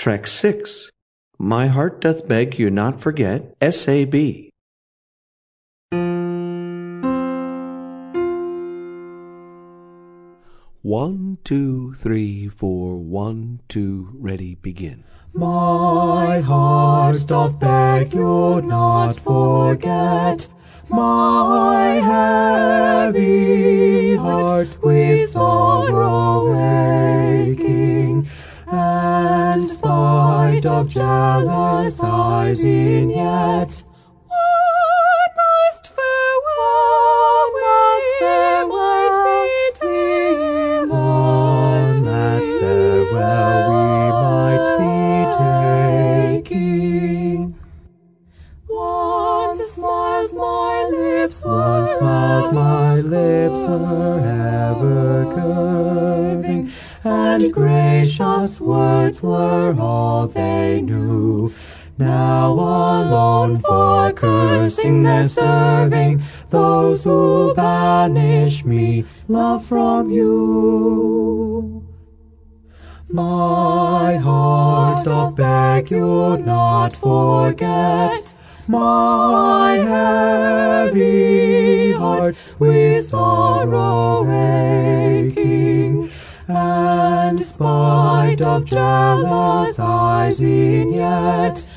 Track 6. My heart doth beg you not forget, S.A.B. 1, 2, 3, 4, 1, 2, ready, begin. My heart doth beg you not forget my heavy heart with sorrow aching, and spite of jealous eyes in yet one last farewell, one last farewell we might be taking. Once smiles my lips were ever curving, and gracious words were all they knew. Now alone for cursing they're serving those who banish me, love from you. My heart doth beg you not forget my heavy heart with sorrow aching, and spite of jealous eyes in yet